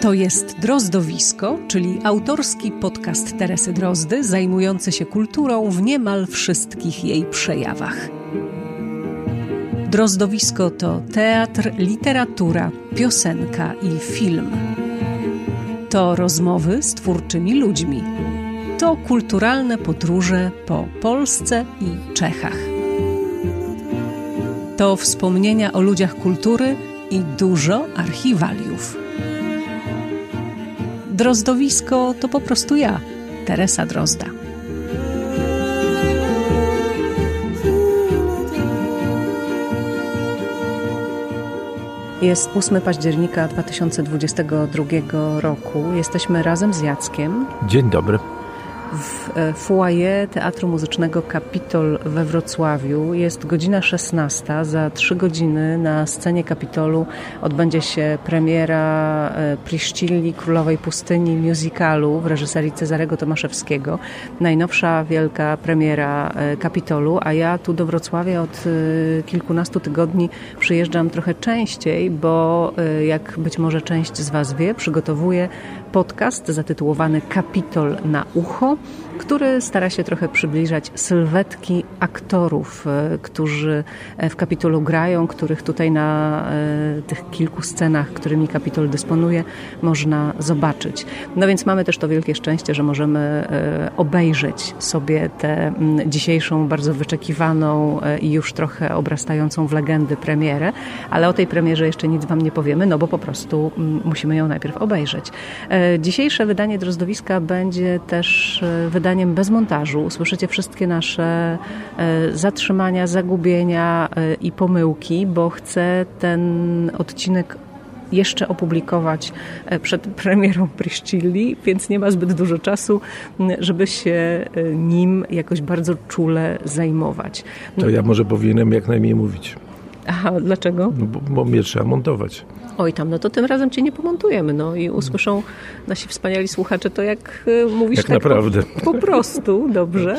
To jest Drozdowisko, czyli autorski podcast Teresy Drozdy, zajmujący się kulturą w niemal wszystkich jej przejawach. Drozdowisko to teatr, literatura, piosenka i film. To rozmowy z twórczymi ludźmi. To kulturalne podróże po Polsce i Czechach. To wspomnienia o ludziach kultury i dużo archiwaliów. Drozdowisko to po prostu ja, Teresa Drozda. Jest 8 października 2022 roku. Jesteśmy razem z Jackiem. Dzień dobry. W foyer Teatru Muzycznego Kapitol we Wrocławiu. Jest godzina 16. Za 3 godziny na scenie Kapitolu odbędzie się premiera Priscilli, Królowej Pustyni musicalu w reżyserii Cezarego Tomaszewskiego. Najnowsza wielka premiera Kapitolu, a ja tu do Wrocławia od kilkunastu tygodni przyjeżdżam trochę częściej, bo jak być może część z Was wie, przygotowuję podcast zatytułowany Kapitol na ucho, który stara się trochę przybliżać sylwetki aktorów, którzy w Kapitolu grają, których tutaj na tych kilku scenach, którymi Kapitol dysponuje, można zobaczyć. No więc mamy też to wielkie szczęście, że możemy obejrzeć sobie tę dzisiejszą, bardzo wyczekiwaną i już trochę obrastającą w legendy premierę, ale o tej premierze jeszcze nic Wam nie powiemy, no bo po prostu musimy ją najpierw obejrzeć. Dzisiejsze wydanie Drozdowiska będzie też wydaniem bez montażu. Usłyszycie wszystkie nasze zatrzymania, zagubienia i pomyłki, bo chcę ten odcinek jeszcze opublikować przed premierą Priscilli, więc nie ma zbyt dużo czasu, żeby się nim jakoś bardzo czule zajmować. To ja może powinienem jak najmniej mówić. Aha, dlaczego? No bo mnie trzeba montować. Oj tam, no to tym razem Cię nie pomontujemy, no i usłyszą nasi wspaniali słuchacze to, jak mówisz jak tak naprawdę. Po prostu, dobrze.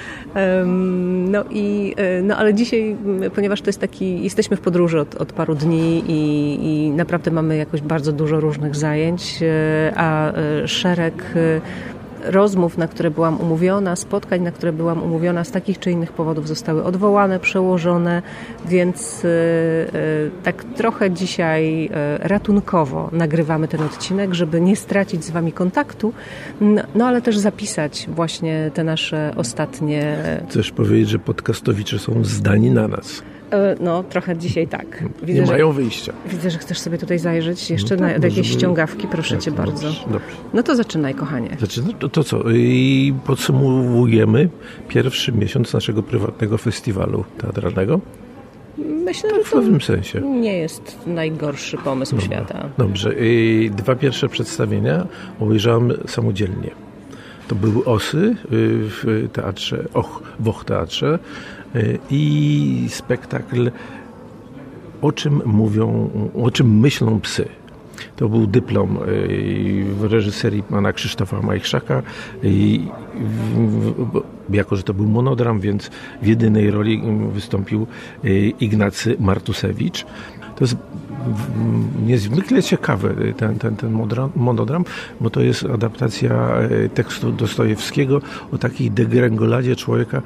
No ale dzisiaj, ponieważ to jest taki, jesteśmy w podróży od paru dni i naprawdę mamy jakoś bardzo dużo różnych zajęć, a szereg rozmów, na które byłam umówiona, spotkań, na które byłam umówiona z takich czy innych powodów zostały odwołane, przełożone, więc tak trochę dzisiaj ratunkowo nagrywamy ten odcinek, żeby nie stracić z Wami kontaktu, no ale też zapisać właśnie te nasze ostatnie... Chcesz powiedzieć, że podcastowicze są zdani na nas? No, trochę dzisiaj tak. Widzę, nie mają wyjścia. Widzę, że chcesz sobie tutaj zajrzeć jeszcze no tak, na jakieś ściągawki, proszę Cię bardzo. Dobrze. No to zaczynaj, kochanie. To co? I podsumowujemy pierwszy miesiąc naszego prywatnego festiwalu teatralnego? Myślę, że to w pewnym sensie nie jest najgorszy pomysł świata. Dobrze. 2 pierwsze przedstawienia obejrzałem samodzielnie. To były Osy w teatrze, w Teatrze i spektakl O czym myślą psy. To był dyplom w reżyserii pana Krzysztofa Majchrzaka i jako, że to był monodram, więc w jedynej roli wystąpił Ignacy Martusewicz. To jest niezwykle ciekawy ten monodram, bo to jest adaptacja tekstu Dostojewskiego o takiej degrengoladzie człowieka,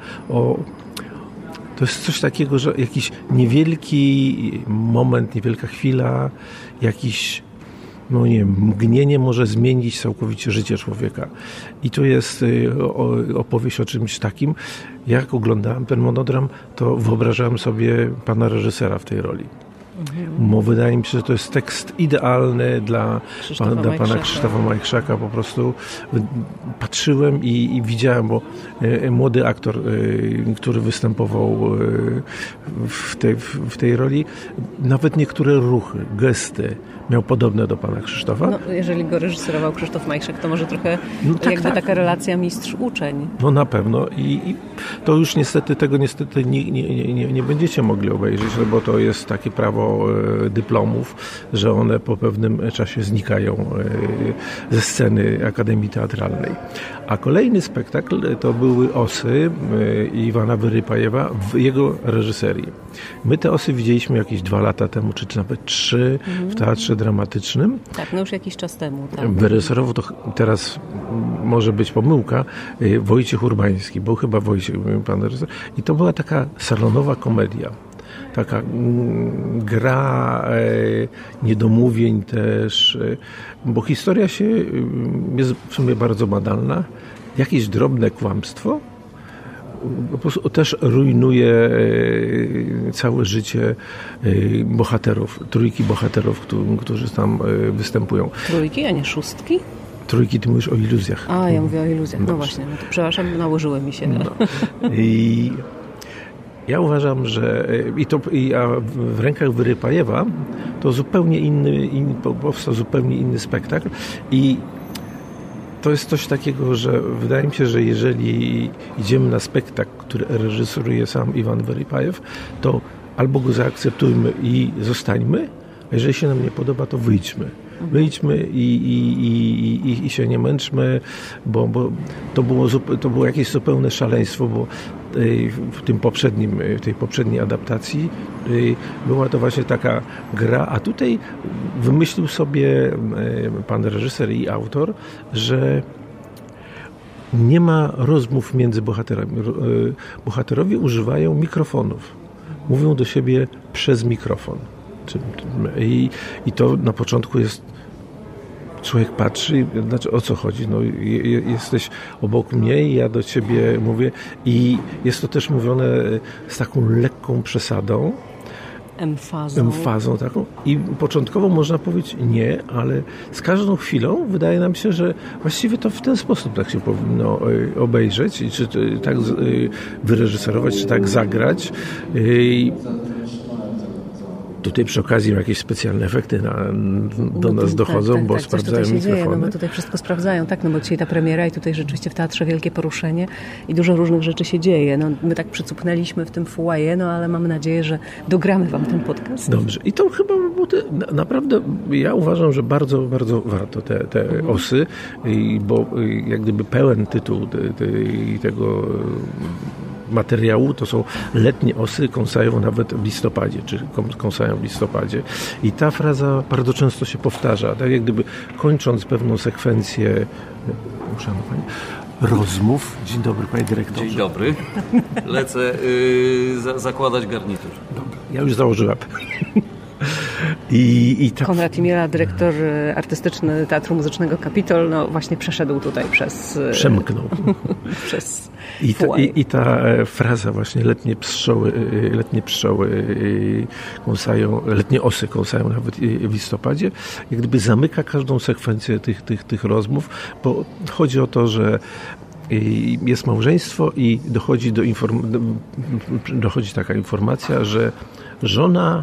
to jest coś takiego, że jakiś niewielki moment, niewielka chwila, jakiś mgnienie może zmienić całkowicie życie człowieka. I to jest opowieść o czymś takim. Jak oglądałem ten monodram, to wyobrażałem sobie pana reżysera w tej roli. Bo wydaje mi się, że to jest tekst idealny dla pana Krzysztofa Majchrzaka. Po prostu patrzyłem i widziałem, bo młody aktor, który występował w tej roli, nawet niektóre ruchy, gesty miał podobne do pana Krzysztofa. No, jeżeli go reżyserował Krzysztof Majchrzak, to może trochę taka relacja mistrz-uczeń. No na pewno i to już niestety nie będziecie mogli obejrzeć, bo to jest takie prawo mnóstwo dyplomów, że one po pewnym czasie znikają ze sceny Akademii Teatralnej. A kolejny spektakl to były Osy Iwana Wyrypajewa w jego reżyserii. My te Osy widzieliśmy jakieś 2 lata temu, czy nawet 3 w Teatrze Dramatycznym. Tak, no już jakiś czas temu. Tak. Wyreżyserował to teraz może być pomyłka, Wojciech Urbański, był chyba Wojciech, pan reżyser. I to była taka salonowa komedia. Taka gra niedomówień też, bo historia jest w sumie bardzo banalna. Jakieś drobne kłamstwo po prostu też rujnuje całe życie bohaterów, trójki bohaterów, którzy tam występują. Trójki, a nie szóstki? Trójki, ty mówisz o iluzjach. A, ja mówię o iluzjach. No właśnie, no to przepraszam, nałożyły mi się. No. I ja uważam, że a w rękach Wyrypajewa to zupełnie powstał zupełnie inny spektakl i to jest coś takiego, że wydaje mi się, że jeżeli idziemy na spektakl, który reżyseruje sam Iwan Wyrypajew, to albo go zaakceptujmy i zostańmy, a jeżeli się nam nie podoba, to wyjdźmy. Wyjdźmy i się nie męczmy, bo to było jakieś zupełne szaleństwo, bo w tej poprzedniej adaptacji była to właśnie taka gra, a tutaj wymyślił sobie pan reżyser i autor, że nie ma rozmów między bohaterami. Bohaterowie używają mikrofonów. Mówią do siebie przez mikrofon. I to na początku jest, człowiek patrzy, znaczy o co chodzi, no jesteś obok mnie i ja do ciebie mówię i jest to też mówione z taką lekką przesadą, emfazą taką i początkowo można powiedzieć nie, ale z każdą chwilą wydaje nam się, że właściwie to w ten sposób tak się powinno obejrzeć i czy tak wyreżyserować, czy tak zagrać. Tutaj przy okazji jakieś specjalne efekty do nas dochodzą, bo sprawdzają mikrofony. Dzieje, no bo tutaj wszystko sprawdzają, tak, no bo dzisiaj ta premiera i tutaj rzeczywiście w teatrze wielkie poruszenie i dużo różnych rzeczy się dzieje. No, my tak przycupnęliśmy w tym foyer, no ale mamy nadzieję, że dogramy wam ten podcast. Dobrze. I to chyba naprawdę ja uważam, że bardzo, bardzo warto te Osy, bo jak gdyby pełen tytuł tego materiału to są letnie Osy, kąsają nawet w listopadzie, czy kąsają w listopadzie. I ta fraza bardzo często się powtarza, tak jak gdyby kończąc pewną sekwencję rozmów. Dzień dobry, panie dyrektorze. Dzień dobry. Lecę zakładać garnitur. Dobra, ja już założyłem. Konrad Imiela, dyrektor artystyczny Teatru Muzycznego Kapitol, no właśnie przeszedł tutaj przemknął. przez I ta fraza właśnie letnie pszczoły kąsają, letnie osy kąsają nawet w listopadzie, jak gdyby zamyka każdą sekwencję tych rozmów, bo chodzi o to, że jest małżeństwo i dochodzi taka informacja, że żona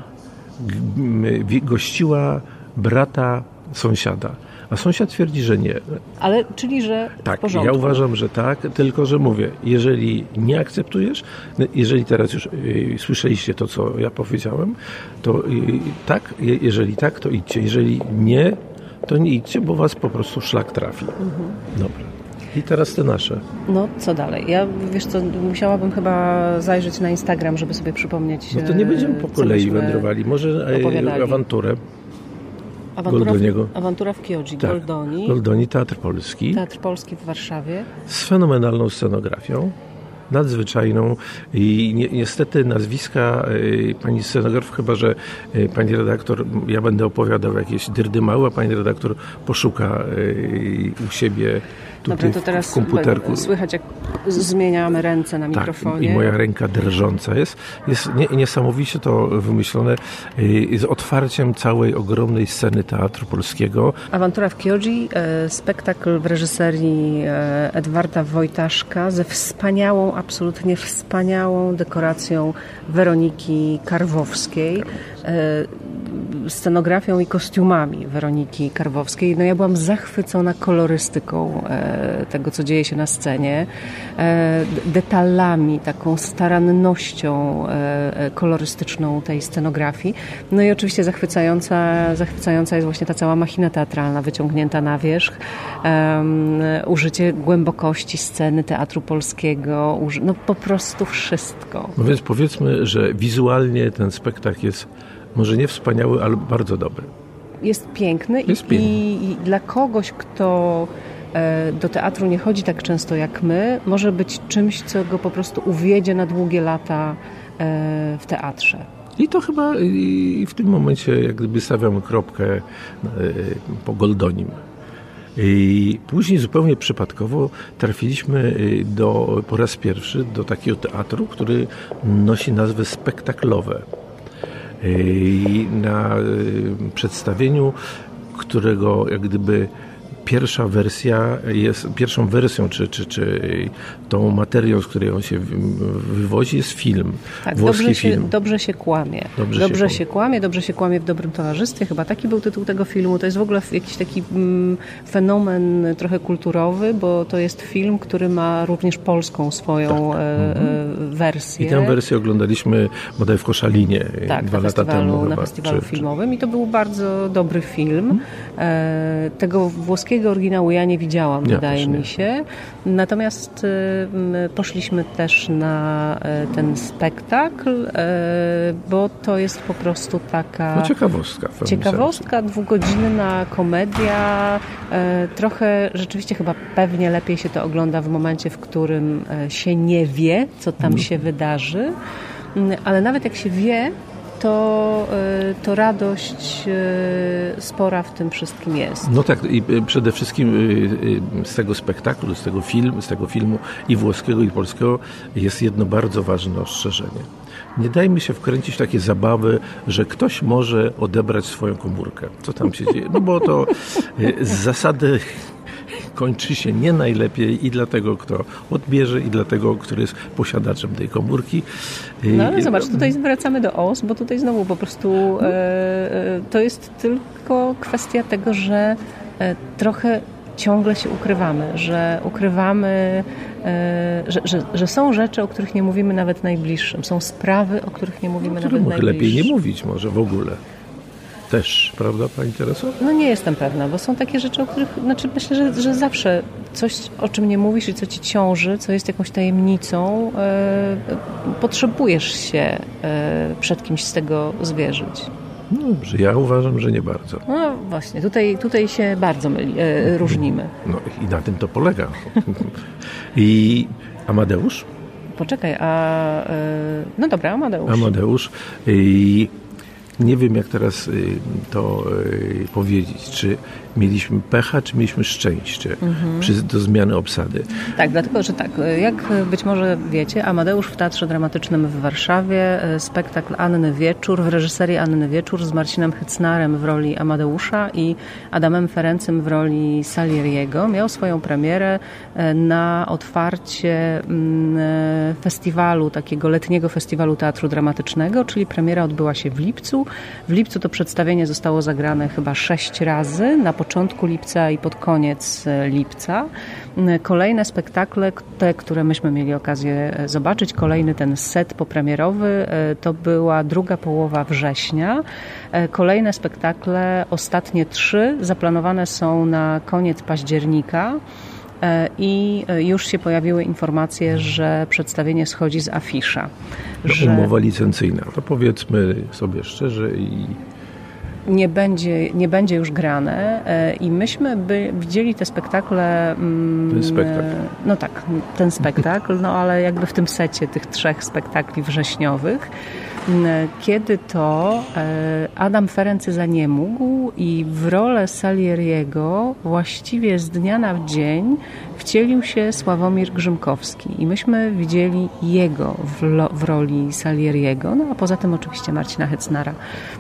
gościła brata sąsiada, a sąsiad twierdzi, że nie. Ale czyli, że tak, w porządku. Ja uważam, że tak, tylko że mówię, jeżeli nie akceptujesz, jeżeli teraz już słyszeliście to, co ja powiedziałem, to tak, jeżeli tak, to idźcie. Jeżeli nie, to nie idźcie, bo was po prostu szlak trafi. Dobra. I teraz te nasze. No, co dalej? Ja, wiesz co, musiałabym chyba zajrzeć na Instagram, żeby sobie przypomnieć. No to nie będziemy po kolei wędrowali. Może awanturę. Goldoniego. Awantura w Chioggi, tak. Goldoni, Teatr Polski. Teatr Polski w Warszawie. Z fenomenalną scenografią. Nadzwyczajną i niestety nazwiska pani scenograf, chyba że pani redaktor, ja będę opowiadał jakieś dyrdymały, a pani redaktor poszuka u siebie tutaj. Dobra, to teraz w komputerku. Słychać, jak zmieniamy ręce na mikrofonie. Tak, i moja ręka drżąca jest niesamowicie to wymyślone z otwarciem całej ogromnej sceny Teatru Polskiego. Awantura w Chioggi, spektakl w reżyserii Edwarda Wojtaszka ze absolutnie wspaniałą dekoracją Weroniki Karwowskiej. scenografią i kostiumami Weroniki Karwowskiej. No ja byłam zachwycona kolorystyką tego, co dzieje się na scenie, detalami, taką starannością kolorystyczną tej scenografii. No i oczywiście zachwycająca jest właśnie ta cała machina teatralna wyciągnięta na wierzch, użycie głębokości sceny teatru polskiego, no po prostu wszystko. No więc powiedzmy, że wizualnie ten spektakl jest może nie wspaniały, ale bardzo dobry. Jest piękny, i dla kogoś, kto do teatru nie chodzi tak często jak my, może być czymś, co go po prostu uwiedzie na długie lata w teatrze. I to chyba w tym momencie jak gdyby stawiamy kropkę po Goldonim. I później zupełnie przypadkowo trafiliśmy po raz pierwszy do takiego teatru, który nosi nazwę spektaklowe. Na przedstawieniu, którego jak gdyby pierwszą wersją, czy tą materią, z której on się wywozi, jest film. Tak, włoski film. Dobrze się kłamie. Dobrze się kłamie w dobrym towarzystwie. Chyba taki był tytuł tego filmu. To jest w ogóle jakiś taki fenomen trochę kulturowy, bo to jest film, który ma również polską swoją wersję. I tę wersję oglądaliśmy bodaj w Koszalinie 2 lata temu. Na festiwalu filmowym i to był bardzo dobry film. Tego włoskiego oryginału ja nie widziałam, wydaje mi się. Natomiast poszliśmy też na ten spektakl, bo to jest po prostu taka... No ciekawostka, 2-godzinna komedia. Trochę rzeczywiście chyba pewnie lepiej się to ogląda w momencie, w którym się nie wie, co tam się wydarzy. Ale nawet jak się wie, to radość spora w tym wszystkim jest. No tak, i przede wszystkim z tego spektaklu, z tego filmu i włoskiego, i polskiego jest jedno bardzo ważne ostrzeżenie. Nie dajmy się wkręcić w takie zabawy, że ktoś może odebrać swoją komórkę. Co tam się dzieje? No bo to z zasady kończy się nie najlepiej i dla tego, kto odbierze, i dla tego, który jest posiadaczem tej komórki. No ale zobacz, tutaj wracamy do OS, bo tutaj znowu po prostu to jest tylko kwestia tego, że trochę ciągle się ukrywamy, że są rzeczy, o których nie mówimy nawet najbliższym. Są sprawy, o których nie mówimy nawet najbliższym. Lepiej nie mówić może w ogóle. Też, prawda, Pani Tereso? No nie jestem pewna, bo są takie rzeczy, o których, myślę, że zawsze coś, o czym nie mówisz i co ci ciąży, co jest jakąś tajemnicą, potrzebujesz się przed kimś z tego zwierzyć. No dobrze, ja uważam, że nie bardzo. No właśnie, tutaj się bardzo różnimy. No i na tym to polega. I Amadeusz? Poczekaj, no dobra, Amadeusz. Nie wiem, jak teraz to powiedzieć, czy mieliśmy pecha, czy mieliśmy szczęście do zmiany obsady. Tak, dlatego, że tak, jak być może wiecie, Amadeusz w Teatrze Dramatycznym w Warszawie, spektakl Anny Wieczór, w reżyserii Anny Wieczór z Marcinem Hycnarem w roli Amadeusza i Adamem Ferencym w roli Salieriego, miał swoją premierę na otwarcie festiwalu, takiego letniego festiwalu teatru dramatycznego, czyli premiera odbyła się w lipcu. W lipcu to przedstawienie zostało zagrane chyba 6 razy, na początku lipca i pod koniec lipca. Kolejne spektakle, te, które myśmy mieli okazję zobaczyć, kolejny ten set popremierowy, to była druga połowa września. Kolejne spektakle, ostatnie 3, zaplanowane są na koniec października. I już się pojawiły informacje, że przedstawienie schodzi z afisza. Umowa licencyjna, to powiedzmy sobie szczerze i... Nie będzie już grane i myśmy widzieli te spektakle... Ten spektakl. No tak, ten spektakl, no ale jakby w tym secie tych 3 spektakli wrześniowych, kiedy to Adam Ferency zaniemógł i w rolę Salieriego właściwie z dnia na dzień wcielił się Sławomir Grzymkowski i myśmy widzieli jego w roli Salieriego, no a poza tym oczywiście Marcina Hycnara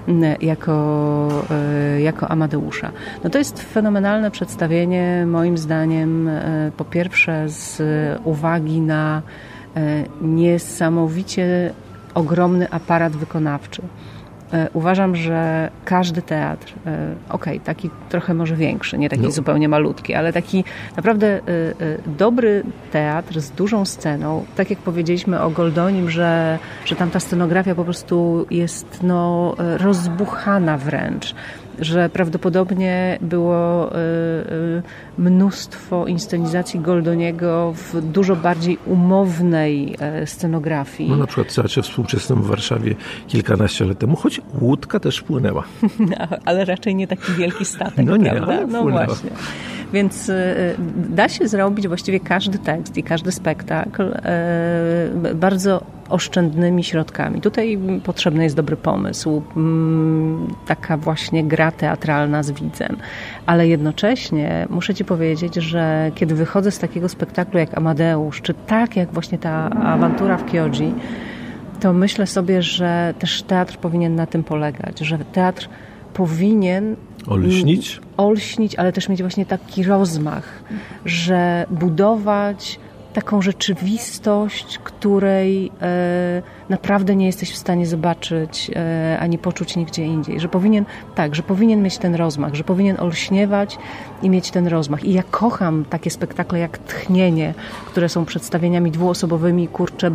jako Amadeusza. No to jest fenomenalne przedstawienie, moim zdaniem, po pierwsze z uwagi na niesamowicie ogromny aparat wykonawczy. Uważam, że każdy teatr, taki trochę może większy, nie taki zupełnie malutki, ale taki naprawdę dobry teatr z dużą sceną, tak jak powiedzieliśmy o Goldonim, że tam ta scenografia po prostu jest rozbuchana wręcz, że prawdopodobnie było mnóstwo inscenizacji Goldoniego w dużo bardziej umownej scenografii. No na przykład w Teatrze Współczesnym w Warszawie kilkanaście lat temu, choć łódka też płynęła. Ale raczej nie taki wielki statek, no nie, prawda? Ale no właśnie. Więc da się zrobić właściwie każdy tekst i każdy spektakl bardzo oszczędnymi środkami. Tutaj potrzebny jest dobry pomysł, taka właśnie gra teatralna z widzem. Ale jednocześnie muszę Ci powiedzieć, że kiedy wychodzę z takiego spektaklu jak Amadeusz, czy tak jak właśnie ta awantura w Chioggi, to myślę sobie, że też teatr powinien na tym polegać, że teatr powinien olśnić, ale też mieć właśnie taki rozmach, że budować taką rzeczywistość, której naprawdę nie jesteś w stanie zobaczyć ani poczuć nigdzie indziej. Że powinien mieć ten rozmach, że powinien olśniewać i mieć ten rozmach. I ja kocham takie spektakle jak Tchnienie, które są przedstawieniami dwuosobowymi,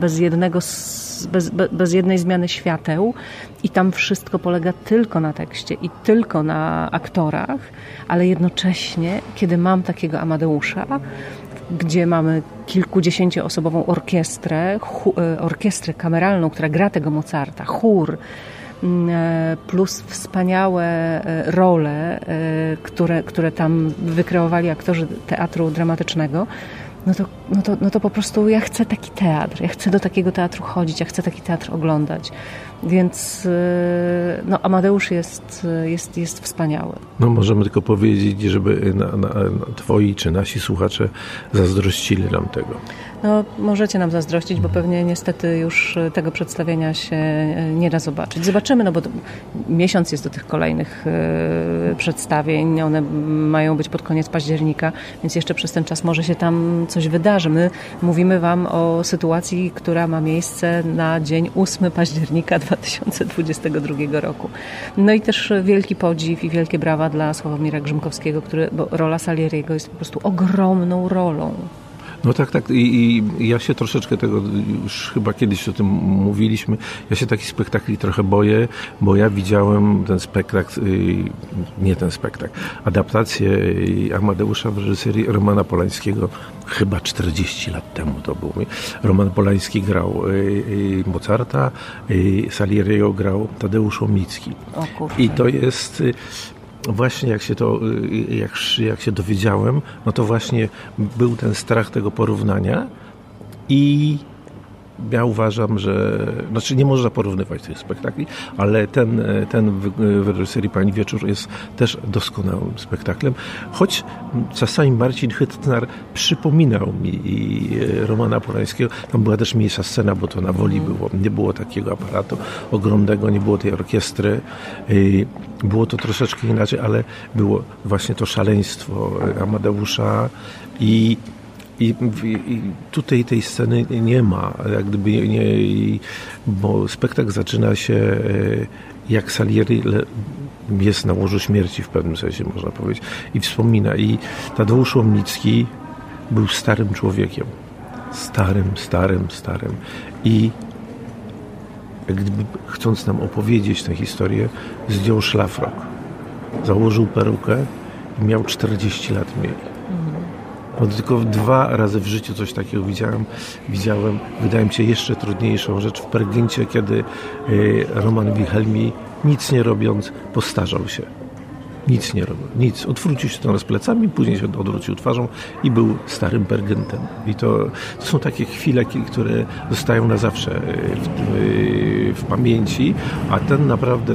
bez jednej zmiany świateł i tam wszystko polega tylko na tekście i tylko na aktorach, ale jednocześnie, kiedy mam takiego Amadeusza, gdzie mamy kilkudziesięcioosobową orkiestrę kameralną, która gra tego Mozarta, chór, plus wspaniałe role, które tam wykreowali aktorzy teatru dramatycznego, no to po prostu ja chcę taki teatr, ja chcę do takiego teatru chodzić, ja chcę taki teatr oglądać. Więc Amadeusz jest wspaniały. No możemy tylko powiedzieć, żeby twoi czy nasi słuchacze zazdrościli nam tego. No możecie nam zazdrościć, bo pewnie niestety już tego przedstawienia się nie da zobaczyć. Zobaczymy, bo miesiąc jest do tych kolejnych przedstawień. One mają być pod koniec października, więc jeszcze przez ten czas może się tam coś wydarzy. My mówimy Wam o sytuacji, która ma miejsce na dzień 8 października 2022 roku. No i też wielki podziw i wielkie brawa dla Sławomira Grzymkowskiego, bo rola Salieriego jest po prostu ogromną rolą. No tak. I ja się troszeczkę tego, już chyba kiedyś o tym mówiliśmy, ja się takich spektakli trochę boję, bo ja widziałem ten spektakl, adaptację Amadeusza w reżyserii Romana Polańskiego chyba 40 lat temu to był. Roman Polański grał Mozarta, Salieriego grał Tadeusz Łomnicki. I to jest... Właśnie jak się dowiedziałem, no to właśnie był ten strach tego porównania i ja uważam, że... Znaczy nie można porównywać tych spektakli, ale ten w reżyserii Pani Wieczór jest też doskonałym spektaklem. Choć czasami Marcin Hytnar przypominał mi Romana Polańskiego. Tam była też mniejsza scena, bo to na Woli było. Nie było takiego aparatu ogromnego, nie było tej orkiestry. Było to troszeczkę inaczej, ale było właśnie to szaleństwo Amadeusza i tutaj tej sceny nie ma, jak gdyby bo spektakl zaczyna się jak Salieri jest na łożu śmierci w pewnym sensie, można powiedzieć, i wspomina. I Tadeusz Łomnicki był starym człowiekiem. Starym. I jak gdyby chcąc nam opowiedzieć tę historię, zdjął szlafrok, założył perukę i miał 40 lat mniej. Bo tylko 2 razy w życiu coś takiego widziałem, wydaje mi się, jeszcze trudniejszą rzecz w Pergincie, kiedy Roman Wilhelmi, nic nie robiąc, postarzał się. Nic nie robił. Nic. Odwrócił się teraz plecami, później się odwrócił twarzą i był starym Pergyntem. I to są takie chwile, które zostają na zawsze w pamięci, a ten naprawdę,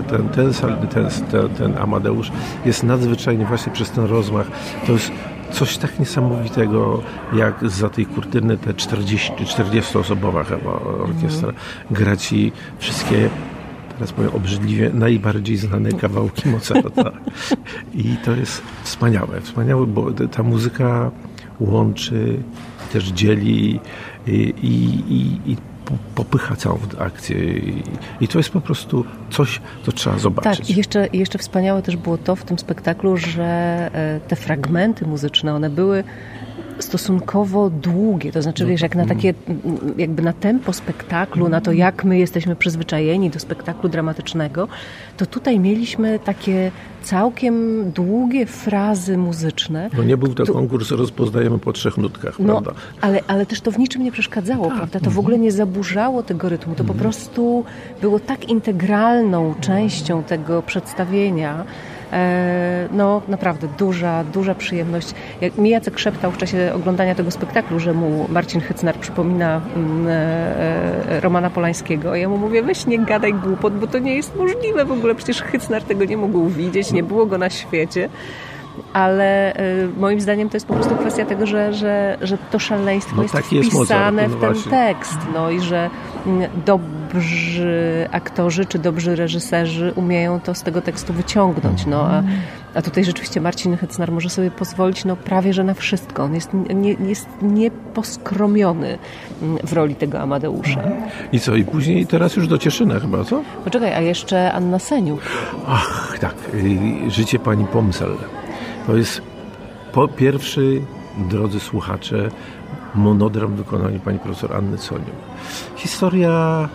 ten Amadeusz jest nadzwyczajny właśnie przez ten rozmach. To jest coś tak niesamowitego, jak zza tej kurtyny te 40-osobowa chyba orkiestra gra ci wszystkie, teraz powiem obrzydliwie, najbardziej znane kawałki Mozarta. I to jest wspaniałe, bo ta muzyka łączy, też dzieli i popycha całą akcję i to jest po prostu coś, co trzeba zobaczyć. Tak, i jeszcze wspaniałe też było to w tym spektaklu, że te fragmenty muzyczne, one były stosunkowo długie, to znaczy wiesz, jak na takie, jakby na tempo spektaklu, na to jak my jesteśmy przyzwyczajeni do spektaklu dramatycznego, to tutaj mieliśmy takie całkiem długie frazy muzyczne. No nie był to konkurs, rozpoznajemy po 3 nutkach, prawda? Ale też to w niczym nie przeszkadzało, prawda? To w ogóle nie zaburzało tego rytmu, to po prostu było tak integralną częścią tego przedstawienia. No naprawdę duża przyjemność. Jak mi Jacek szeptał w czasie oglądania tego spektaklu, że mu Marcin Hycnar przypomina Romana Polańskiego, a ja mu mówię, weź nie gadaj głupot, bo to nie jest możliwe w ogóle, przecież Hycnar tego nie mógł widzieć, nie było go na świecie. Ale moim zdaniem to jest po prostu kwestia tego, że to szaleństwo jest wpisane w ten tekst. No i że dobrzy aktorzy czy dobrzy reżyserzy umieją to z tego tekstu wyciągnąć. No, a tutaj rzeczywiście Marcin Hycnar może sobie pozwolić prawie że na wszystko. On jest nieposkromiony w roli tego Amadeusza. I co? I później teraz już do Cieszyna chyba, co? Poczekaj, a jeszcze Anna Seniuk. Ach, tak. Życie pani Pomsel. To jest pierwszy, drodzy słuchacze, monodram w wykonaniu pani profesor Anny Seniuk. Historia...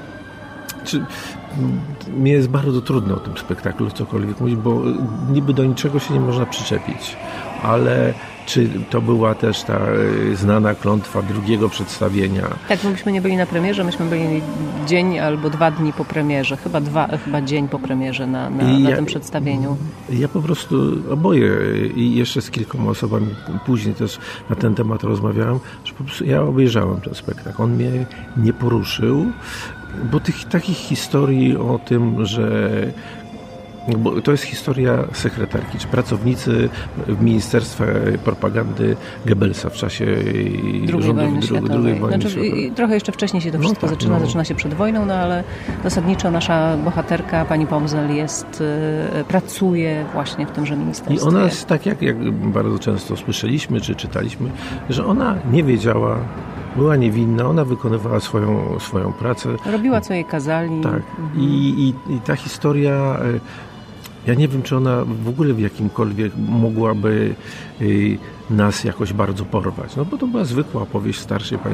Mnie jest bardzo trudno o tym spektaklu cokolwiek mówić, bo niby do niczego się nie można przyczepić. Ale czy to była też ta znana klątwa drugiego przedstawienia? Tak, bo myśmy nie byli na premierze, myśmy byli dzień albo 2 dni po premierze, chyba dzień po premierze na tym przedstawieniu. Ja po prostu oboje i jeszcze z kilkoma osobami później też na ten temat rozmawiałem, że po prostu ja obejrzałem ten spektakl. On mnie nie poruszył, bo takich historii o tym, że bo to jest historia sekretarki, czy pracownicy Ministerstwa Propagandy Goebbelsa w czasie II wojny światowej. Trochę jeszcze wcześniej się to wszystko zaczyna się przed wojną, ale zasadniczo nasza bohaterka, pani Pomsel, pracuje właśnie w tymże ministerstwie. I ona jest tak, jak bardzo często słyszeliśmy, czy czytaliśmy, że ona nie wiedziała, była niewinna, ona wykonywała swoją pracę. Robiła, co jej kazali. Tak. I ta historia... Ja nie wiem, czy ona w ogóle w jakimkolwiek mogłaby nas jakoś bardzo porwać. No bo to była zwykła opowieść starszej pani,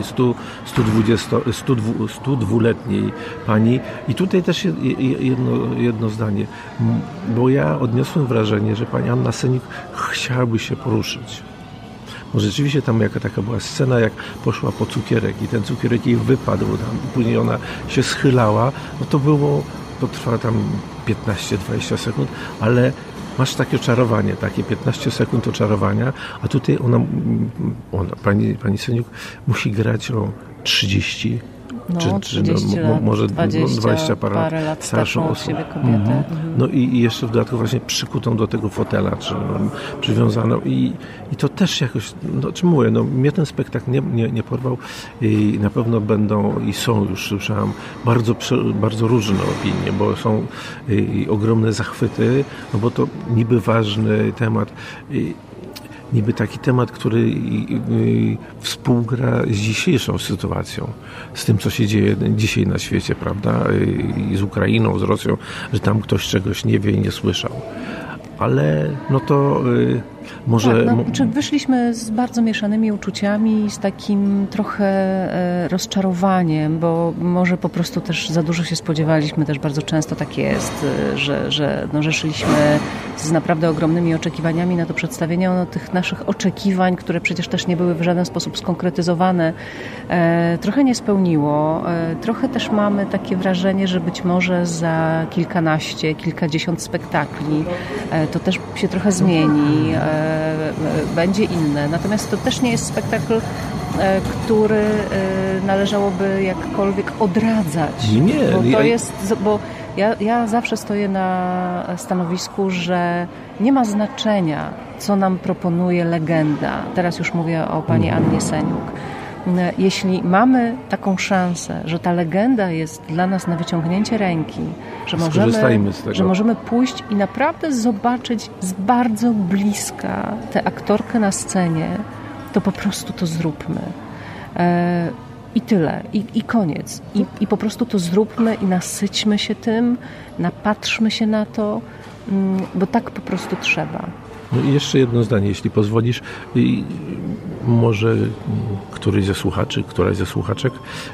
102-letniej pani. I tutaj też jedno zdanie, bo ja odniosłem wrażenie, że pani Anna Seniuk chciałaby się poruszyć. Bo rzeczywiście tam taka była scena, jak poszła po cukierek i ten cukierek jej wypadł tam, i później ona się schylała, no to trwa tam 15-20 sekund, ale masz takie oczarowanie, takie 15 sekund oczarowania, a tutaj pani Seniuk musi grać o 30 może 20 parę lat starszą osobę. No i jeszcze w dodatku właśnie przykutą do tego fotela, czy przywiązaną i to też jakoś, mówię, mnie ten spektakl nie porwał i na pewno będą i są, już słyszałem, bardzo, bardzo różne opinie, bo są ogromne zachwyty, bo to niby ważny temat, niby taki temat, który współgra z dzisiejszą sytuacją, z tym, co się dzieje dzisiaj na świecie, prawda? I z Ukrainą, z Rosją, że tam ktoś czegoś nie wie i nie słyszał. Ale to może... Tak, wyszliśmy z bardzo mieszanymi uczuciami, z takim trochę rozczarowaniem, bo może po prostu też za dużo się spodziewaliśmy, też bardzo często tak jest, że szliśmy z naprawdę ogromnymi oczekiwaniami na to przedstawienie. Tych naszych oczekiwań, które przecież też nie były w żaden sposób skonkretyzowane, trochę nie spełniło. Trochę też mamy takie wrażenie, że być może za kilkadziesiąt spektakli to też się trochę zmieni, będzie inne. Natomiast to też nie jest spektakl, który należałoby jakkolwiek odradzać. Bo ja zawsze stoję na stanowisku, że nie ma znaczenia, co nam proponuje legenda. Teraz już mówię o pani Annie Seniuk. Jeśli mamy taką szansę, że ta legenda jest dla nas na wyciągnięcie ręki, że możemy pójść i naprawdę zobaczyć z bardzo bliska tę aktorkę na scenie, to po prostu to zróbmy. I tyle. I koniec. I po prostu to zróbmy i nasyćmy się tym, napatrzmy się na to, bo tak po prostu trzeba. No i jeszcze jedno zdanie, jeśli pozwolisz. Może któryś ze słuchaczy, któraś ze słuchaczek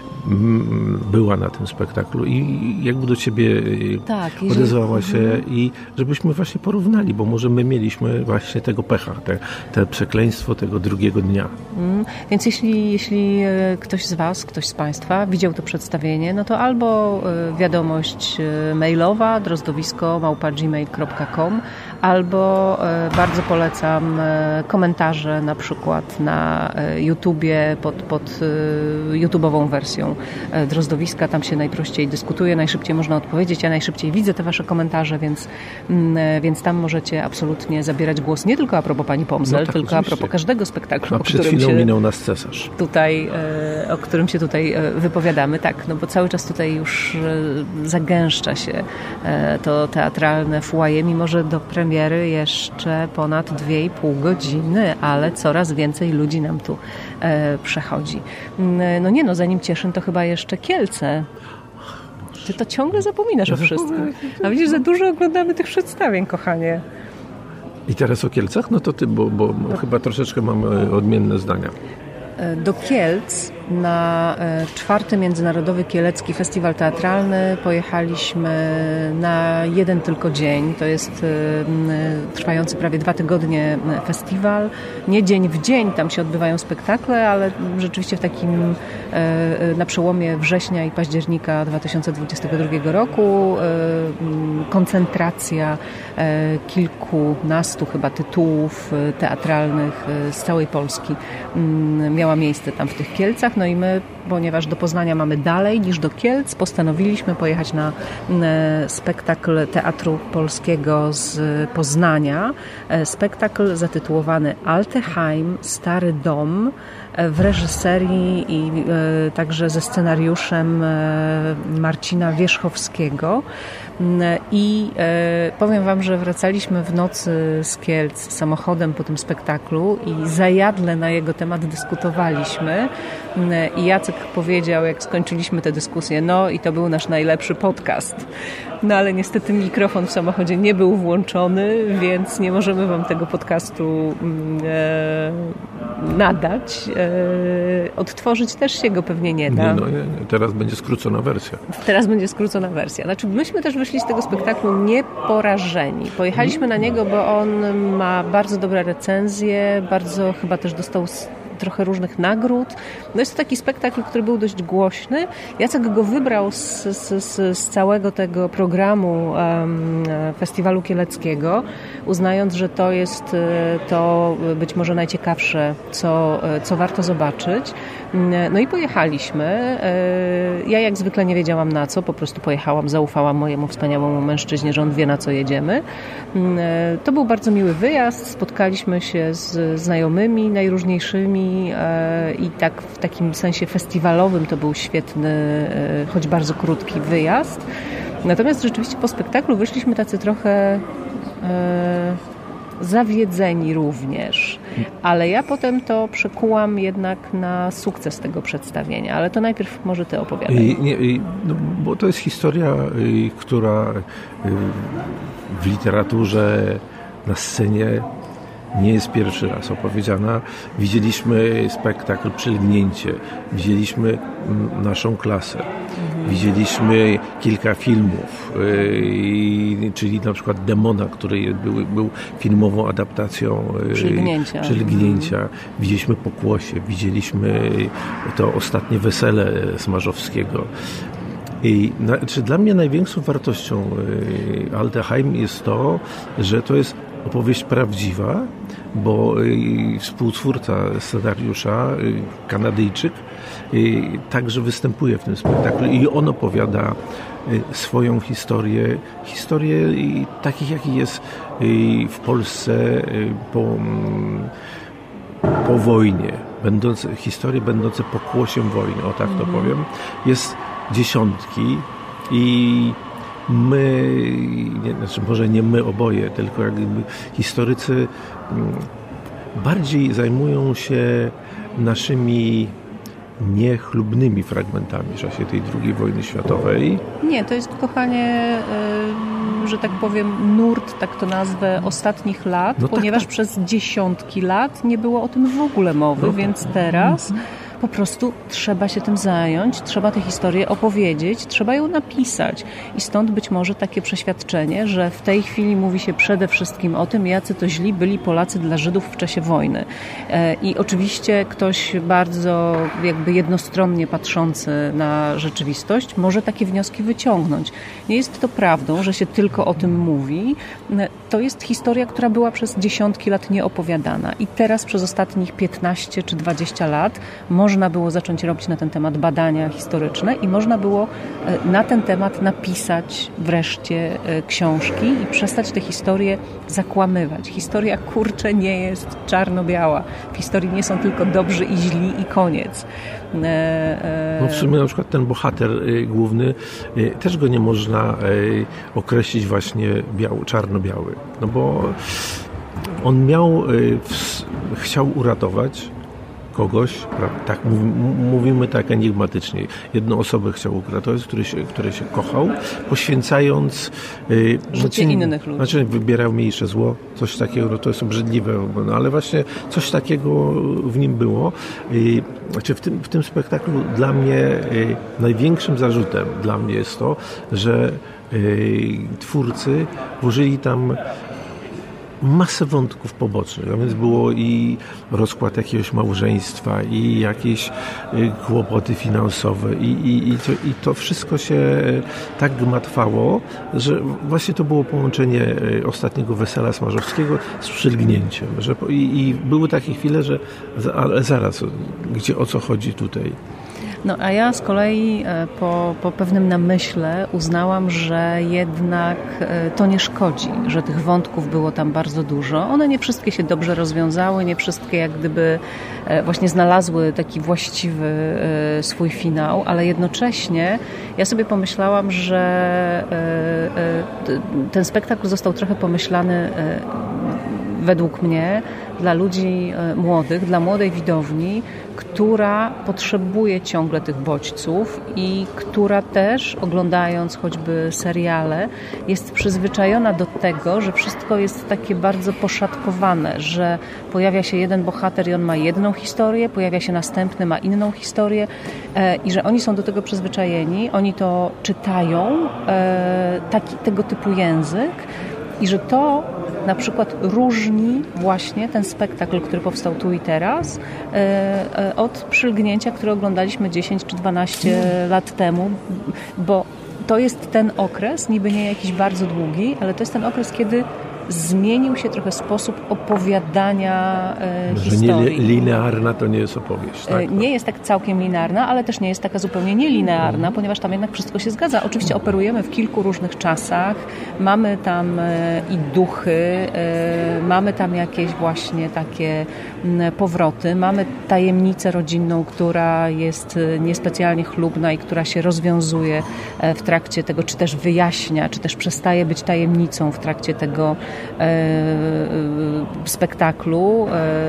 była na tym spektaklu i jakby do ciebie odezwała się i żebyśmy właśnie porównali, bo może my mieliśmy właśnie tego pecha, te przekleństwo tego drugiego dnia. Więc jeśli ktoś z was, ktoś z państwa widział to przedstawienie, no to albo wiadomość mailowa drozdowisko@gmail.com, albo bardzo polecam komentarze na przykład na YouTubie pod YouTube'ową wersją Drozdowiska. Tam się najprościej dyskutuje, najszybciej można odpowiedzieć. Ja najszybciej widzę te wasze komentarze, więc tam możecie absolutnie zabierać głos nie tylko a propos pani Pomzel, tylko oczywiście. A propos każdego spektaklu, przed chwilą minął nas cesarz. O którym się tutaj wypowiadamy. Tak, no bo cały czas tutaj już zagęszcza się to teatralne foyer, mimo że do premiery jeszcze ponad 2,5 godziny, ale coraz więcej ludzi nam tu przechodzi. Zanim Cieszyn, to chyba jeszcze Kielce. Ty to ciągle zapominasz o wszystkim. A widzisz, za dużo oglądamy tych przedstawień, kochanie. I teraz o Kielcach? No to ty, bo chyba troszeczkę mamy odmienne zdania. Do Kielc na 4. Międzynarodowy Kielecki Festiwal Teatralny pojechaliśmy na jeden tylko dzień. To jest trwający prawie 2 tygodnie festiwal. Nie dzień w dzień tam się odbywają spektakle, ale rzeczywiście w takim na przełomie września i października 2022 roku koncentracja kilkunastu chyba tytułów teatralnych z całej Polski miała miejsce tam w tych Kielcach. No i my, ponieważ do Poznania mamy dalej niż do Kielc, postanowiliśmy pojechać na spektakl Teatru Polskiego z Poznania. Spektakl zatytułowany Alteheim, Stary Dom, w reżyserii i także ze scenariuszem Marcina Wierzchowskiego. I powiem wam, że wracaliśmy w nocy z Kielc samochodem po tym spektaklu i zajadle na jego temat dyskutowaliśmy. I Jacek powiedział, jak skończyliśmy tę dyskusję, no i to był nasz najlepszy podcast. No ale niestety mikrofon w samochodzie nie był włączony, więc nie możemy wam tego podcastu nadać. Odtworzyć też się go pewnie nie da. Nie, teraz będzie skrócona wersja. Znaczy, myśmy też wyszli z tego spektaklu nieporażeni. Pojechaliśmy na niego, bo on ma bardzo dobre recenzje, bardzo chyba też dostał trochę różnych nagród. No jest to taki spektakl, który był dość głośny. Jacek go wybrał z całego tego programu Festiwalu Kieleckiego, uznając, że to jest to być może najciekawsze, co warto zobaczyć. No i pojechaliśmy. Ja jak zwykle nie wiedziałam na co, po prostu pojechałam, zaufałam mojemu wspaniałemu mężczyźnie, że on wie, na co jedziemy. To był bardzo miły wyjazd, spotkaliśmy się z znajomymi najróżniejszymi i tak w takim sensie festiwalowym to był świetny, choć bardzo krótki wyjazd. Natomiast rzeczywiście po spektaklu wyszliśmy tacy trochę zawiedzeni również, ale ja potem to przekułam jednak na sukces tego przedstawienia, ale to najpierw może ty opowiadaj. Bo to jest historia, która w literaturze, na scenie nie jest pierwszy raz opowiedziana. Widzieliśmy spektakl Przelgnięcie, widzieliśmy Naszą klasę, widzieliśmy kilka filmów, czyli na przykład Demona, który był filmową adaptacją Przelgnięcia. Widzieliśmy Pokłosie, widzieliśmy to Ostatnie wesele Smarzowskiego. Dla mnie największą wartością Alteheim jest to, że to jest opowieść prawdziwa, bo współtwórca scenariusza, Kanadyjczyk, także występuje w tym spektaklu i on opowiada swoją historię takich, jakich jest w Polsce po wojnie, historie będące pokłosiem wojny, o tak to powiem. Jest dziesiątki i my, może nie my oboje, tylko jakby historycy bardziej zajmują się naszymi niechlubnymi fragmentami w czasie tej II wojny światowej. Nie, to jest, kochanie, że tak powiem, nurt, tak to nazwę, ostatnich lat, ponieważ przez dziesiątki lat nie było o tym w ogóle mowy, więc teraz po prostu trzeba się tym zająć, trzeba tę historię opowiedzieć, trzeba ją napisać. I stąd być może takie przeświadczenie, że w tej chwili mówi się przede wszystkim o tym, jacy to źli byli Polacy dla Żydów w czasie wojny. I oczywiście ktoś bardzo jakby jednostronnie patrzący na rzeczywistość może takie wnioski wyciągnąć. Nie jest to prawdą, że się tylko o tym mówi. To jest historia, która była przez dziesiątki lat nieopowiadana. I teraz przez ostatnich 15 czy 20 lat można było zacząć robić na ten temat badania historyczne i można było na ten temat napisać wreszcie książki i przestać tę historię zakłamywać. Historia, kurczę, nie jest czarno-biała. W historii nie są tylko dobrzy i źli i koniec. No w sumie na przykład ten bohater główny, też go nie można określić właśnie czarno-biały. No bo on chciał uratować kogoś, tak mówimy tak enigmatycznie. Jedną osobę chciał uratować, które się kochał, poświęcając życie innych ludzi. Znaczy wybierał mniejsze zło, coś takiego, no to jest obrzydliwe, no ale właśnie coś takiego w nim było. Znaczy w tym spektaklu dla mnie największym zarzutem dla mnie jest to, że twórcy włożyli tam masę wątków pobocznych, a więc było i rozkład jakiegoś małżeństwa, i jakieś kłopoty finansowe i to wszystko się tak gmatwało, że właśnie to było połączenie ostatniego wesela Smarzowskiego z przylgnięciem. I były takie chwile, że ale zaraz, o co chodzi tutaj? No a ja z kolei po pewnym namyśle uznałam, że jednak to nie szkodzi, że tych wątków było tam bardzo dużo. One nie wszystkie się dobrze rozwiązały, nie wszystkie jak gdyby właśnie znalazły taki właściwy swój finał, ale jednocześnie ja sobie pomyślałam, że ten spektakl został trochę pomyślany według mnie dla ludzi młodych, dla młodej widowni, która potrzebuje ciągle tych bodźców i która też, oglądając choćby seriale, jest przyzwyczajona do tego, że wszystko jest takie bardzo poszatkowane, że pojawia się jeden bohater i on ma jedną historię, pojawia się następny, ma inną historię i że oni są do tego przyzwyczajeni, oni to czytają, tego typu język i że to na przykład różni właśnie ten spektakl, który powstał tu i teraz od Przylgnięcia, które oglądaliśmy 10 czy 12 lat temu, bo to jest ten okres, niby nie jakiś bardzo długi, ale to jest ten okres, kiedy zmienił się trochę sposób opowiadania historii. Że nie linearna to nie jest opowieść. Tak? Nie jest tak całkiem linearna, ale też nie jest taka zupełnie nielinearna, ponieważ tam jednak wszystko się zgadza. Oczywiście operujemy w kilku różnych czasach, mamy tam i duchy, mamy tam jakieś właśnie takie powroty, mamy tajemnicę rodzinną, która jest niespecjalnie chlubna i która się rozwiązuje w trakcie tego, czy też wyjaśnia, czy też przestaje być tajemnicą w trakcie tego spektaklu,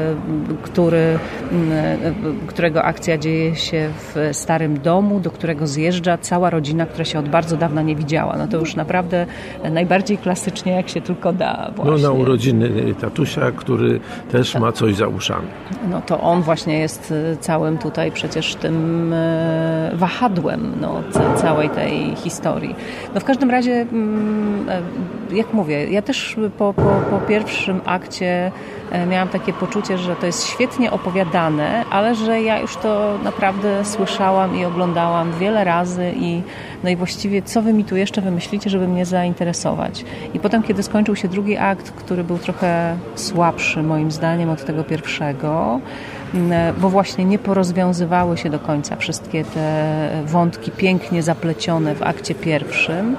którego akcja dzieje się w starym domu, do którego zjeżdża cała rodzina, która się od bardzo dawna nie widziała. No to już naprawdę najbardziej klasycznie, jak się tylko da. Właśnie. No na urodziny tatusia, który też ma coś za uszami. No to on właśnie jest całym tutaj przecież tym wahadłem całej tej historii. No w każdym razie, jak mówię, ja też po pierwszym akcie miałam takie poczucie, że to jest świetnie opowiadane, ale że ja już to naprawdę słyszałam i oglądałam wiele razy i właściwie co wy mi tu jeszcze wymyślicie, żeby mnie zainteresować. I potem, kiedy skończył się drugi akt, który był trochę słabszy moim zdaniem od tego pierwszego, bo właśnie nie porozwiązywały się do końca wszystkie te wątki pięknie zaplecione w akcie pierwszym,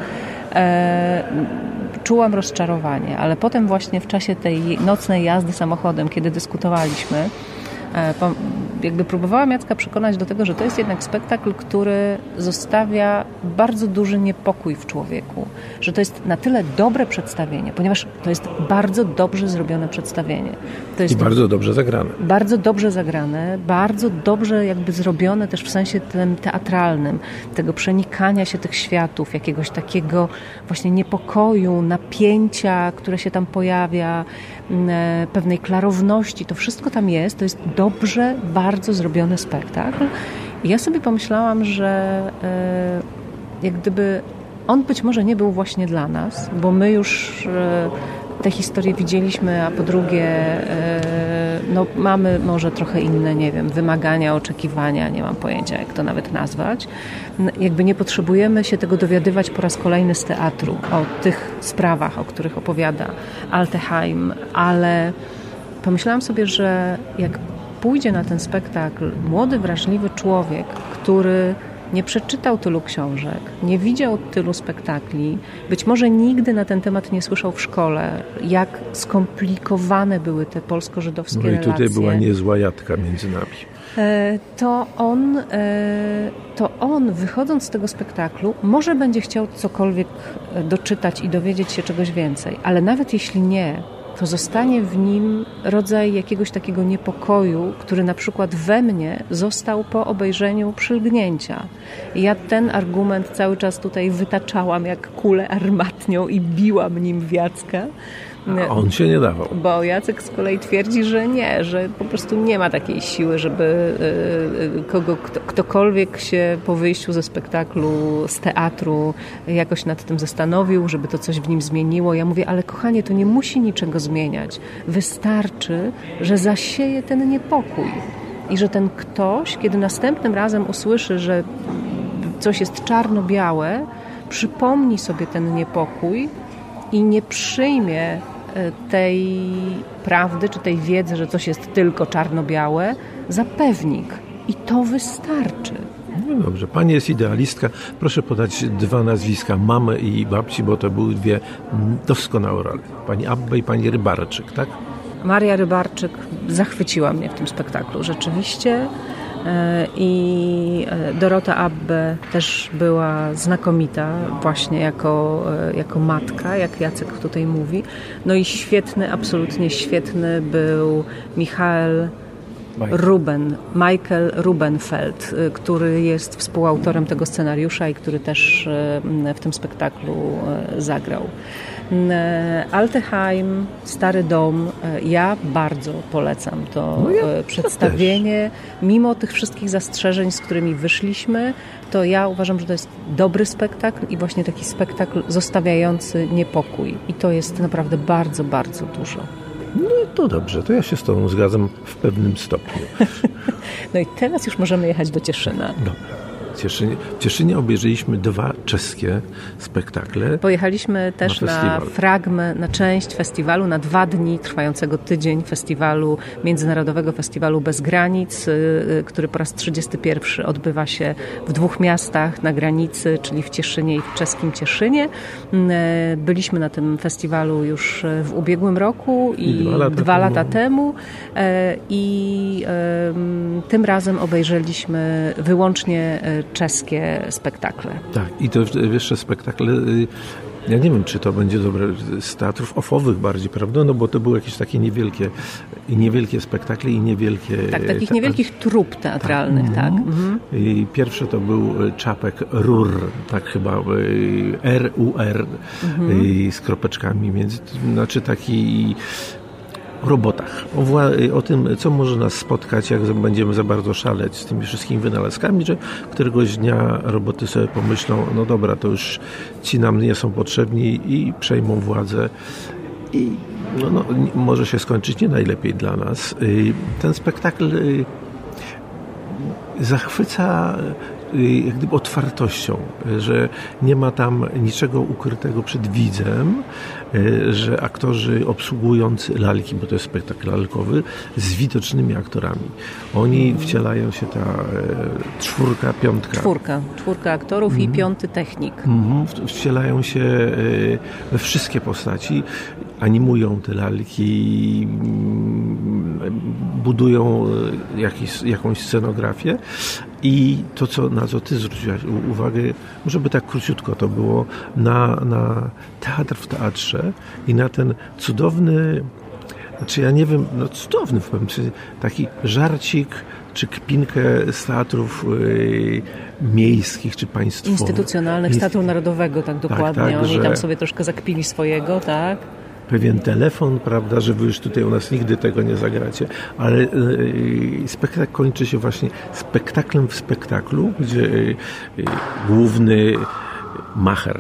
czułam rozczarowanie, ale potem właśnie w czasie tej nocnej jazdy samochodem, kiedy dyskutowaliśmy, jakby próbowałam Jacka przekonać do tego, że to jest jednak spektakl, który zostawia bardzo duży niepokój w człowieku, że to jest na tyle dobre przedstawienie, ponieważ to jest bardzo dobrze zrobione przedstawienie. To jest I bardzo dobrze zagrane. Bardzo dobrze zagrane, bardzo dobrze jakby zrobione też w sensie tym teatralnym, tego przenikania się tych światów, jakiegoś takiego właśnie niepokoju, napięcia, które się tam pojawia, pewnej klarowności, to wszystko tam jest, to jest dobrze, bardzo zrobiony spektakl. I ja sobie pomyślałam, że jak gdyby on być może nie był właśnie dla nas, bo my już tę historię widzieliśmy, a po drugie no, mamy może trochę inne, nie wiem, wymagania, oczekiwania, nie mam pojęcia, jak to nawet nazwać. Jakby nie potrzebujemy się tego dowiadywać po raz kolejny z teatru, o tych sprawach, o których opowiada Alteheim, ale pomyślałam sobie, że jak pójdzie na ten spektakl młody, wrażliwy człowiek, który nie przeczytał tylu książek, nie widział tylu spektakli, być może nigdy na ten temat nie słyszał w szkole, jak skomplikowane były te polsko-żydowskie relacje. No i tutaj była niezła jadka między nami. To on, wychodząc z tego spektaklu, może będzie chciał cokolwiek doczytać i dowiedzieć się czegoś więcej, ale nawet jeśli nie, to zostanie w nim rodzaj jakiegoś takiego niepokoju, który na przykład we mnie został po obejrzeniu Przylgnięcia. I ja ten argument cały czas tutaj wytaczałam jak kulę armatnią i biłam nim w Jacka. A on się nie dawał. Bo Jacek z kolei twierdzi, że nie, że po prostu nie ma takiej siły, żeby ktokolwiek się po wyjściu ze spektaklu, z teatru jakoś nad tym zastanowił, żeby to coś w nim zmieniło. Ja mówię, ale kochanie, to nie musi niczego zmieniać. Wystarczy, że zasieje ten niepokój. I że ten ktoś, kiedy następnym razem usłyszy, że coś jest czarno-białe, przypomni sobie ten niepokój i nie przyjmie tej prawdy, czy tej wiedzy, że coś jest tylko czarno-białe, za pewnik. I to wystarczy. No dobrze, pani jest idealistka. Proszę podać 2 nazwiska, mamy i babci, bo to były 2 doskonałe role. Pani Abbe i pani Rybarczyk, tak? Maria Rybarczyk zachwyciła mnie w tym spektaklu, rzeczywiście. I Dorota Abbe też była znakomita właśnie jako matka, jak Jacek tutaj mówi. No i świetny, absolutnie świetny był Michael Rubenfeld, który jest współautorem tego scenariusza i który też w tym spektaklu zagrał. Alteheim, Stary Dom, ja bardzo polecam to przedstawienie. Mimo tych wszystkich zastrzeżeń, z którymi wyszliśmy, to ja uważam, że to jest dobry spektakl i właśnie taki spektakl zostawiający niepokój. I to jest naprawdę bardzo, bardzo dużo. No to dobrze, to ja się z tobą zgadzam w pewnym stopniu. No i teraz już możemy jechać do Cieszyna. Dobra. W Cieszynie obejrzeliśmy 2 czeskie spektakle. Pojechaliśmy też na część festiwalu, na 2 dni trwającego tydzień festiwalu, Międzynarodowego Festiwalu Bez Granic, który po raz 31 odbywa się w 2 miastach na granicy, czyli w Cieszynie i w czeskim Cieszynie. Byliśmy na tym festiwalu już w ubiegłym roku i 2 lata temu i tym razem obejrzeliśmy wyłącznie czeskie spektakle. Tak, i to jeszcze spektakle, ja nie wiem, czy to będzie dobre, z teatrów ofowych bardziej, prawda? No bo to były jakieś takie niewielkie spektakle i niewielkie... Tak, takich niewielkich trup teatralnych, tak. Mhm. I pierwsze to był Czapek Rur, tak chyba, R-U-R, z kropeczkami między, znaczy taki... O robotach, o tym, co może nas spotkać, jak będziemy za bardzo szaleć z tymi wszystkimi wynalazkami, że któregoś dnia roboty sobie pomyślą, no dobra, to już ci nam nie są potrzebni i przejmą władzę i może się skończyć nie najlepiej dla nas. Ten spektakl zachwyca jak gdyby otwartością, że nie ma tam niczego ukrytego przed widzem, że aktorzy obsługujący lalki, bo to jest spektakl lalkowy, z widocznymi aktorami. Oni wcielają się, ta 4, 5. Czwórka aktorów i 5 technik. Wcielają się we wszystkie postaci, animują te lalki, budują jakąś scenografię i to, na co ty zwróciłaś uwagę, może by tak króciutko to było, na teatr w teatrze i na ten cudowny, znaczy ja nie wiem, cudowny w pewnym sensie, taki żarcik czy kpinkę z teatrów miejskich czy państwowych. Instytucjonalnych, z Teatru Narodowego, tak dokładnie. Tak, Oni tam sobie troszkę zakpili swojego, tak? Pewien telefon, prawda, że wy już tutaj u nas nigdy tego nie zagracie, ale spektakl kończy się właśnie spektaklem w spektaklu, gdzie główny macher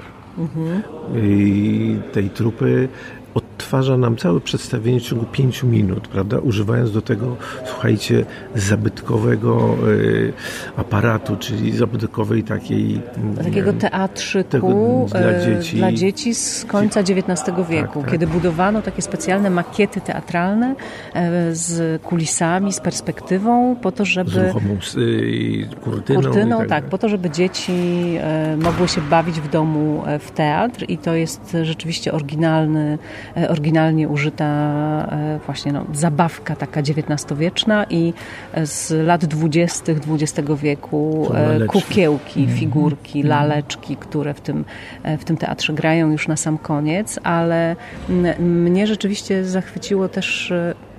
tej trupy odtwarza nam całe przedstawienie w ciągu 5 minut, prawda? Używając do tego, słuchajcie, zabytkowego aparatu, czyli zabytkowej takiego teatrzyku dla dzieci z końca XIX wieku, tak. kiedy budowano takie specjalne makiety teatralne z kulisami, z perspektywą, po to, żeby... Z ruchomą kurtyną tak, po to, żeby dzieci mogły się bawić w domu w teatr i to jest rzeczywiście oryginalnie użyta właśnie zabawka taka XIX-wieczna i z lat 20. XX wieku kukiełki, figurki, laleczki, które w tym teatrze grają już na sam koniec, ale mnie rzeczywiście zachwyciło też...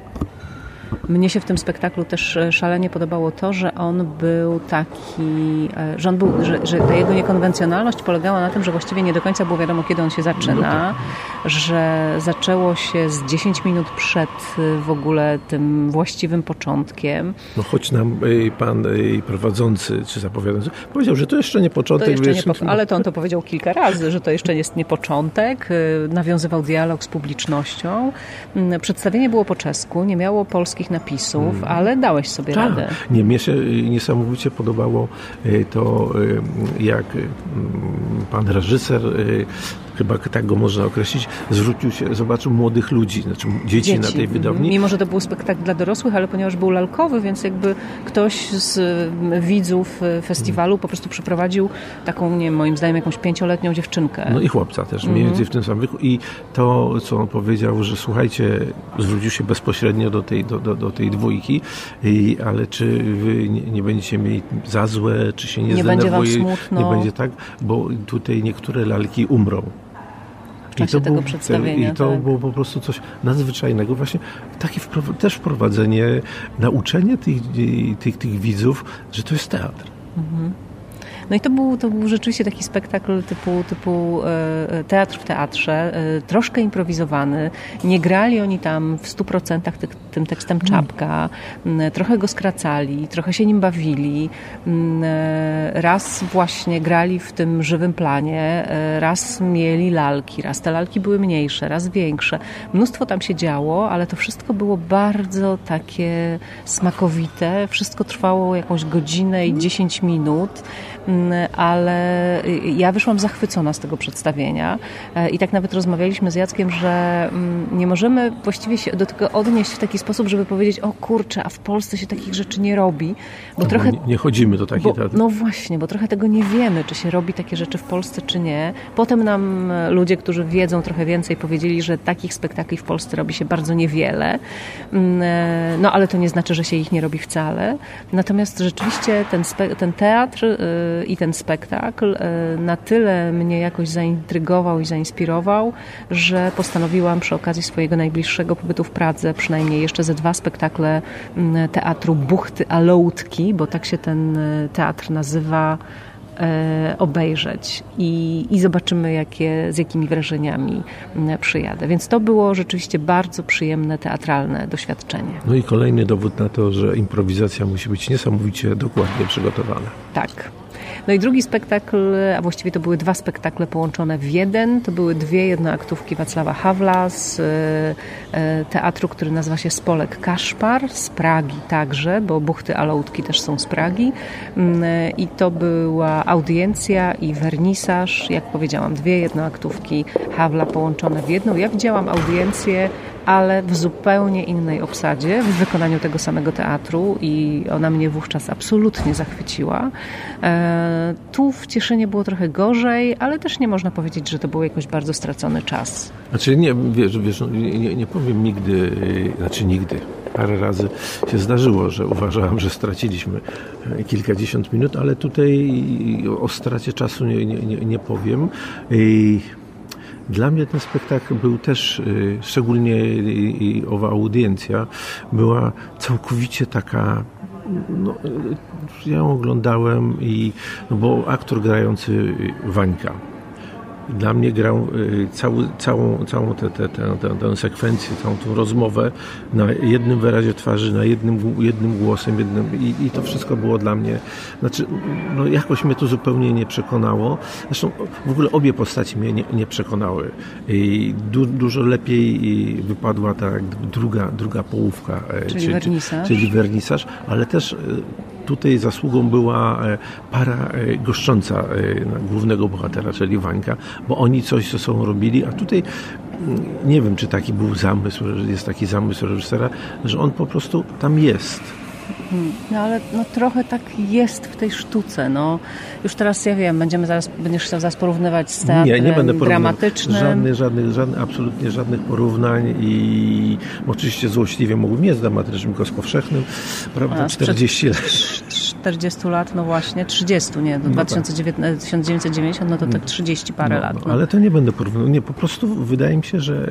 Mnie się w tym spektaklu też szalenie podobało to, że on był taki, że ta jego niekonwencjonalność polegała na tym, że właściwie nie do końca było wiadomo, kiedy on się zaczyna, że zaczęło się z 10 minut przed w ogóle tym właściwym początkiem. No choć nam pan prowadzący czy zapowiadający powiedział, że to jeszcze nie początek. Ale to on to powiedział kilka razy, że to jeszcze jest nie początek. Nawiązywał dialog z publicznością. Przedstawienie było po czesku, nie miało polskich napisów, ale dałeś sobie radę. Nie, mnie się niesamowicie podobało to, jak pan reżyser, chyba tak go można określić, zobaczył młodych ludzi, znaczy dzieci na tej widowni. Mimo, że to był spektakl dla dorosłych, ale ponieważ był lalkowy, więc jakby ktoś z widzów festiwalu po prostu przyprowadził taką, nie wiem, moim zdaniem jakąś 5-letnią dziewczynkę. No i chłopca też, mniej więcej w tym samym wieku. I to, co on powiedział, że słuchajcie, zwrócił się bezpośrednio do tej dwójki, ale czy wy nie będziecie mieli za złe, czy się nie będzie wam smutno. Nie będzie tak, bo tutaj niektóre lalki umrą. W czasie tego przedstawienia. I to było po prostu coś nadzwyczajnego. Właśnie takie też wprowadzenie, nauczenie tych widzów, że to jest teatr. No i to był rzeczywiście taki spektakl typu teatr w teatrze, troszkę improwizowany. Nie grali oni tam w 100% tym tekstem Czapka. Trochę go skracali, trochę się nim bawili. Raz właśnie grali w tym żywym planie, raz mieli lalki, raz te lalki były mniejsze, raz większe. Mnóstwo tam się działo, ale to wszystko było bardzo takie smakowite. Wszystko trwało jakąś godzinę i 10 minut. Ale ja wyszłam zachwycona z tego przedstawienia i tak nawet rozmawialiśmy z Jackiem, że nie możemy właściwie się do tego odnieść w taki sposób, żeby powiedzieć, o kurczę, a w Polsce się takich rzeczy nie robi. Bo trochę nie chodzimy do takich teatrów. No właśnie, bo trochę tego nie wiemy, czy się robi takie rzeczy w Polsce, czy nie. Potem nam ludzie, którzy wiedzą trochę więcej, powiedzieli, że takich spektakli w Polsce robi się bardzo niewiele. No ale to nie znaczy, że się ich nie robi wcale. Natomiast rzeczywiście ten teatr i ten spektakl na tyle mnie jakoś zaintrygował i zainspirował, że postanowiłam przy okazji swojego najbliższego pobytu w Pradze przynajmniej jeszcze ze 2 spektakle teatru Buchty a Loutki, bo tak się ten teatr nazywa, obejrzeć i zobaczymy, z jakimi wrażeniami przyjadę. Więc to było rzeczywiście bardzo przyjemne, teatralne doświadczenie. No i kolejny dowód na to, że improwizacja musi być niesamowicie dokładnie przygotowana. Tak. No i drugi spektakl, a właściwie to były 2 spektakle połączone w jeden. To były 2 jednoaktówki Wacława Hawla z teatru, który nazywa się Spolek Kaszpar, z Pragi także, bo Buchty a Loutki też są z Pragi. I to była audiencja i wernisaż, jak powiedziałam, 2 jednoaktówki Hawla połączone w jedną. Ja widziałam audiencję, ale w zupełnie innej obsadzie, w wykonaniu tego samego teatru i ona mnie wówczas absolutnie zachwyciła. Tu w Cieszynie było trochę gorzej, ale też nie można powiedzieć, że to był jakoś bardzo stracony czas. Znaczy nie, wiesz, nie powiem nigdy, parę razy się zdarzyło, że uważałem, że straciliśmy kilkadziesiąt minut, ale tutaj o stracie czasu nie powiem. Dla mnie ten spektakl był też, szczególnie owa audiencja, była całkowicie taka, no, ja ją oglądałem bo aktor grający Wańka dla mnie grał całą tę sekwencję, całą tą rozmowę na jednym wyrazie twarzy, na jednym głosem, i to wszystko było dla mnie, znaczy, no jakoś mnie to zupełnie nie przekonało. Zresztą w ogóle obie postaci mnie nie przekonały. Dużo lepiej wypadła ta druga połówka, czyli wernisaż, ale też tutaj zasługą była para goszcząca głównego bohatera, czyli Wańka, bo oni coś ze sobą robili, a tutaj nie wiem, czy taki był zamysł, że jest taki zamysł reżysera, że on po prostu tam jest. No ale trochę tak jest w tej sztuce. No. Już teraz ja wiem, będziesz chciał zaraz porównywać z teatrem nie będę dramatycznym. Absolutnie żadnych porównań i oczywiście złośliwie mógłbym nie z dramatycznym, tylko z powszechnym, prawda, 40 lat. 40 lat, no właśnie, 30, nie, do 1990, no to tak 30 parę lat. No. Ale to nie będę porównywał. Nie, po prostu wydaje mi się, że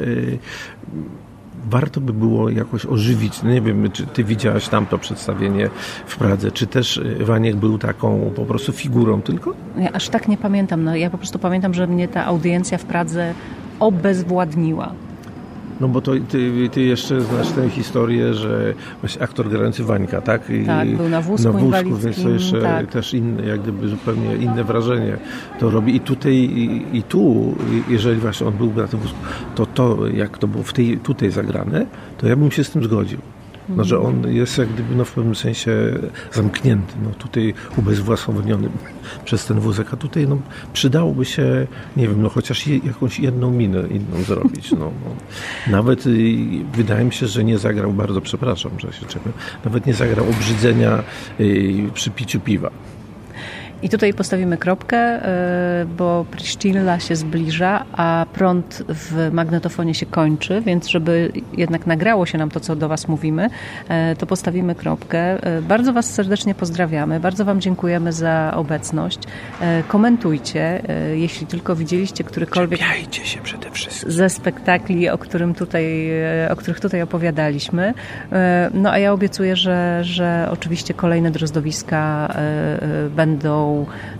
warto by było jakoś ożywić. Nie wiem, czy ty widziałaś tamto przedstawienie w Pradze, czy też Waniek był taką po prostu figurą tylko? Ja aż tak nie pamiętam. No, ja po prostu pamiętam, że mnie ta audiencja w Pradze obezwładniła. No bo to ty jeszcze znasz tę historię, że właśnie aktor grający Wańka, tak? Tak, był na wózku inwalidzkim. Więc to jeszcze też inne, jak gdyby zupełnie inne wrażenie to robi. I tutaj, i tu, jeżeli właśnie on był na tym wózku, to jak to było tutaj zagrane, to ja bym się z tym zgodził. No, że on jest jak gdyby w pewnym sensie zamknięty, tutaj ubezwłasnowolniony przez ten wózek, a tutaj przydałoby się, nie wiem, chociaż jakąś jedną minę inną zrobić. Nawet wydaje mi się, że nie zagrał, bardzo przepraszam, że się czepiam, nawet nie zagrał obrzydzenia przy piciu piwa. I tutaj postawimy kropkę, bo Priscilla się zbliża, a prąd w magnetofonie się kończy, więc żeby jednak nagrało się nam to, co do Was mówimy, to postawimy kropkę. Bardzo Was serdecznie pozdrawiamy, bardzo Wam dziękujemy za obecność. Komentujcie, jeśli tylko widzieliście którykolwiek czepiajcie się przede wszystkim ze spektakli, o których tutaj opowiadaliśmy. No a ja obiecuję, że oczywiście kolejne drozdowiska będą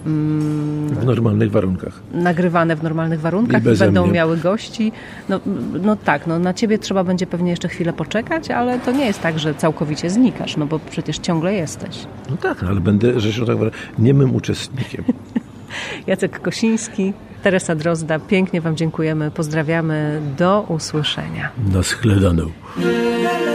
w normalnych warunkach. Nagrywane w normalnych warunkach i będą miały gości. Na ciebie trzeba będzie pewnie jeszcze chwilę poczekać, ale to nie jest tak, że całkowicie znikasz, bo przecież ciągle jesteś. No tak, ale będę, że się tak niemym uczestnikiem. Jacek Kosiński, Teresa Drozda, pięknie Wam dziękujemy, pozdrawiamy, do usłyszenia. Na schledaną.